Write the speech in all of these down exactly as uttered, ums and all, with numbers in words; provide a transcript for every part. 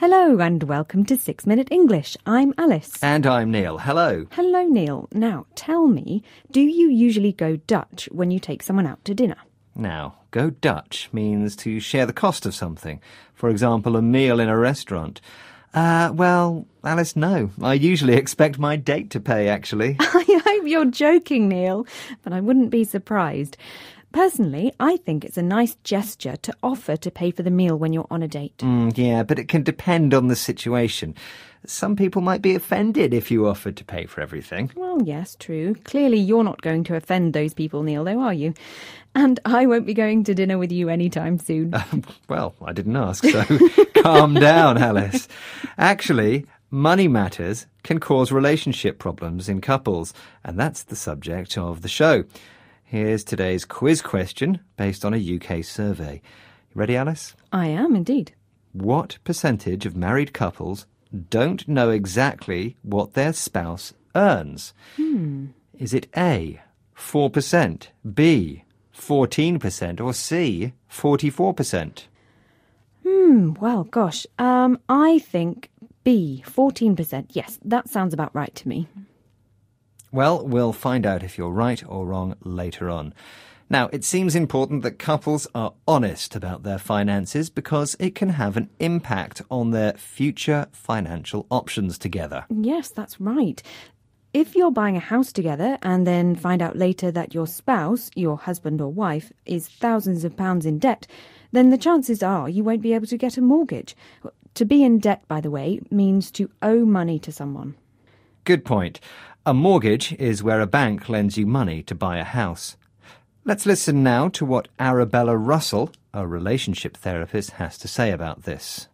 Hello and welcome to Six Minute English. I'm Alice. And I'm Neil. Hello. Hello, Neil. Now, tell me, do you usually go Dutch when you take someone out to dinner? Now, go Dutch means to share the cost of something. For example, a meal in a restaurant. Uh, well, Alice, no. I usually expect my date to pay, actually. I hope you're joking, Neil, but I wouldn't be surprised. Personally, I think it's a nice gesture to offer to pay for the meal when you're on a date. Mm, yeah, but it can depend on the situation. Some people might be offended if you offered to pay for everything. Well, yes, true. Clearly you're not going to offend those people, Neil, though, are you? And I won't be going to dinner with you anytime soon. Uh, well, I didn't ask, so calm down, Alice. Actually, money matters can cause relationship problems in couples, and that's the subject of the show. Here's today's quiz question based on a U K survey. You ready, Alice? I am, indeed. What percentage of married couples don't know exactly what their spouse earns? Hmm. Is it A, four percent, B, fourteen percent, or C, forty-four percent? Hmm, well, gosh, um, I think B, fourteen percent. Yes, that sounds about right to me. Well, we'll find out if you're right or wrong later on. Now, it seems important that couples are honest about their finances because it can have an impact on their future financial options together. Yes, that's right. If you're buying a house together and then find out later that your spouse, your husband or wife, is thousands of pounds in debt, then the chances are you won't be able to get a mortgage. To be in debt, by the way, means to owe money to someone. Good point. A mortgage is where a bank lends you money to buy a house. Let's listen now to what Arabella Russell, a relationship therapist, has to say about this.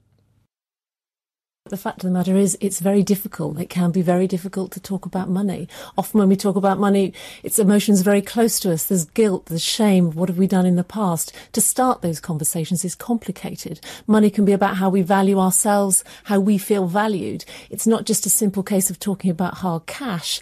The fact of the matter is, it's very difficult. It can be very difficult to talk about money. Often when we talk about money, its emotions are very close to us. There's guilt, there's shame. What have we done in the past? To start those conversations is complicated. Money can be about how we value ourselves, how we feel valued. It's not just a simple case of talking about hard cash.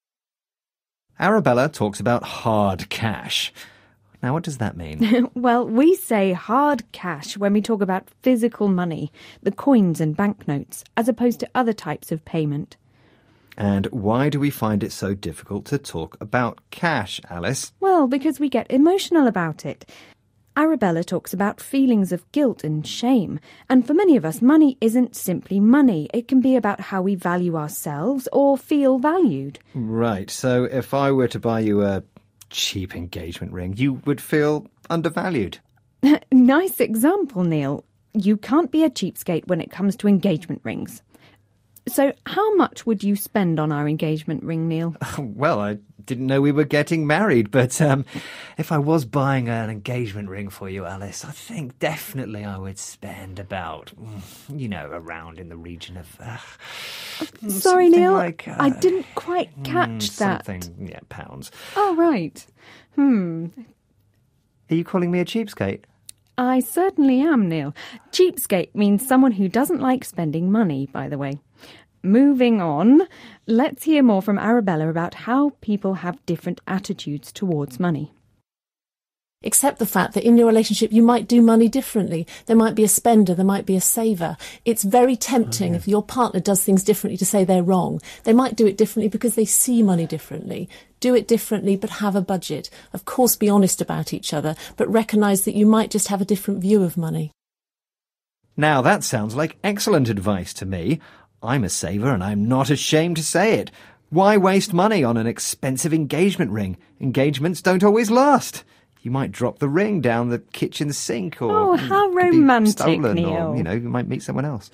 Arabella talks about hard cash. Now, what does that mean? Well, we say hard cash when we talk about physical money, the coins and banknotes, as opposed to other types of payment. And why do we find it so difficult to talk about cash, Alice? Well, because we get emotional about it. Arabella talks about feelings of guilt and shame. And for many of us, money isn't simply money. It can be about how we value ourselves or feel valued. Right, so if I were to buy you a cheap engagement ring, you would feel undervalued. Nice example, Neil. You can't be a cheapskate when it comes to engagement rings. So how much would you spend on our engagement ring, Neil? Well, I didn't know we were getting married, but um, if I was buying an engagement ring for you, Alice, I think definitely I would spend about, you know, around in the region of... Uh, Sorry, Neil, like, uh, I didn't quite catch mm, that. Something, yeah, pounds. Oh, right. Hmm. Are you calling me a cheapskate? I certainly am, Neil. Cheapskate means someone who doesn't like spending money, by the way. Moving on, let's hear more from Arabella about how people have different attitudes towards money. Accept the fact that in your relationship you might do money differently. There might be a spender, there might be a saver. It's very tempting if your partner does things differently to say they're wrong. They might do it differently because they see money differently. Do it differently, but have a budget. Of course, be honest about each other, but recognise that you might just have a different view of money. Now that sounds like excellent advice to me. I'm a saver and I'm not ashamed to say it. Why waste money on an expensive engagement ring? Engagements don't always last. You might drop the ring down the kitchen sink, or Oh, how it could be romantic, stolen, Neil. or, you know, you might meet someone else.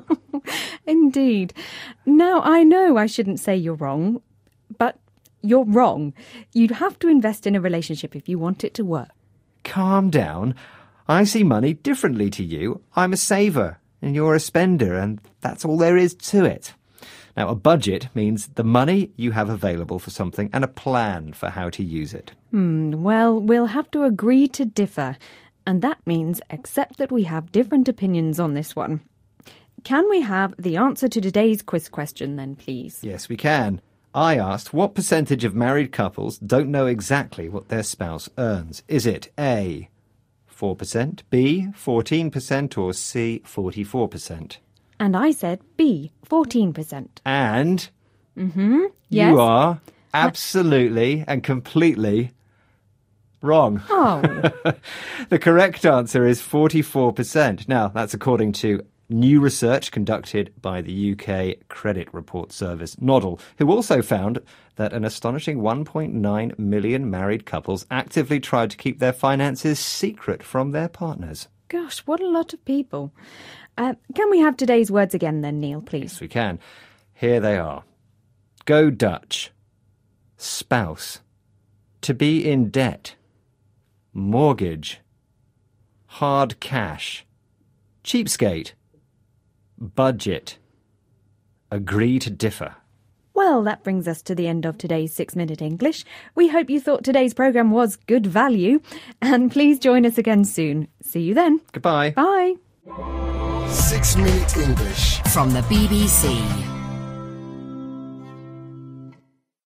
Indeed. Now, I know I shouldn't say you're wrong, but you're wrong. You'd have to invest in a relationship if you want it to work. Calm down. I see money differently to you. I'm a saver and you're a spender, and that's all there is to it. Now, a budget means the money you have available for something and a plan for how to use it. Hmm, well, we'll have to agree to differ, and that means accept that we have different opinions on this one. Can we have the answer to today's quiz question then, please? Yes, we can. I asked what percentage of married couples don't know exactly what their spouse earns. Is it A, four percent, B, fourteen percent, or C, forty-four percent? And I said B, fourteen percent. And Mm-hmm. Yes. you are absolutely and completely wrong. Oh. The correct answer is forty-four percent. Now, that's according to new research conducted by the U K credit report service Noddle, who also found that an astonishing one point nine million married couples actively tried to keep their finances secret from their partners. Gosh, what a lot of people. Uh, can we have today's words again then, Neil, please? Yes, we can. Here they are. Go Dutch. Spouse. To be in debt. Mortgage. Hard cash. Cheapskate. Budget. Agree to differ. Well, that brings us to the end of today's Six Minute English. We hope you thought today's programme was good value. And please join us again soon. See you then. Goodbye. Bye. Six Minute English from the B B C.